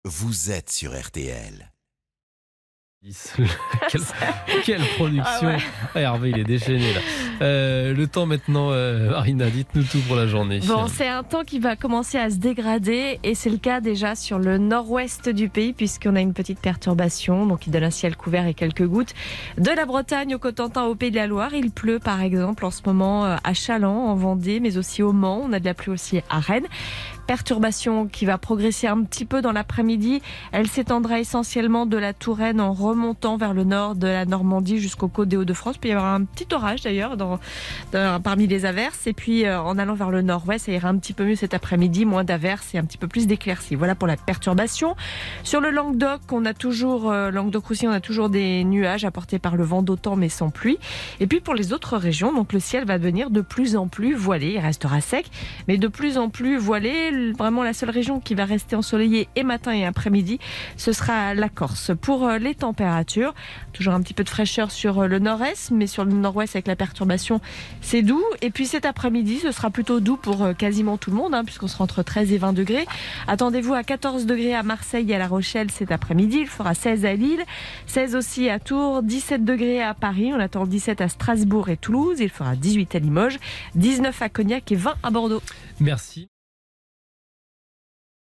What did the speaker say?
vous êtes sur RTL. Quelle production. Ah ouais. Hervé, il est déchaîné là. Le temps maintenant, Marina, dites-nous tout pour la journée. Bon, c'est un temps qui va commencer à se dégrader et c'est le cas déjà sur le nord-ouest du pays puisqu'on a une petite perturbation donc qui donne un ciel couvert et quelques gouttes. De la Bretagne au Cotentin au Pays de la Loire, il pleut par exemple en ce moment à Challans, en Vendée, mais aussi au Mans. On a de la pluie aussi à Rennes. Perturbation qui va progresser un petit peu dans l'après-midi. Elle s'étendra essentiellement de la Touraine en remontant vers le nord de la Normandie jusqu'aux côtes des Hauts-de-France. Puis il y aura un petit orage d'ailleurs parmi les averses. Et puis en allant vers le nord-ouest, ça ira un petit peu mieux cet après-midi. Moins d'averses et un petit peu plus d'éclaircies. Voilà pour la perturbation. Sur le Languedoc, Languedoc-Roussillon, on a toujours des nuages apportés par le vent d'automne mais sans pluie. Et puis pour les autres régions, donc le ciel va devenir de plus en plus voilé. Il restera sec, mais de plus en plus voilé. Vraiment la seule région qui va rester ensoleillée et matin et après-midi, ce sera la Corse. Pour les températures, toujours un petit peu de fraîcheur sur le nord-est, mais sur le nord-ouest avec la perturbation, c'est doux. Et puis cet après-midi, ce sera plutôt doux pour quasiment tout le monde, puisqu'on sera entre 13 et 20 degrés. Attendez-vous à 14 degrés à Marseille et à La Rochelle cet après-midi. Il fera 16 à Lille, 16 aussi à Tours, 17 degrés à Paris. On attend 17 à Strasbourg et Toulouse. Il fera 18 à Limoges, 19 à Cognac et 20 à Bordeaux. Merci.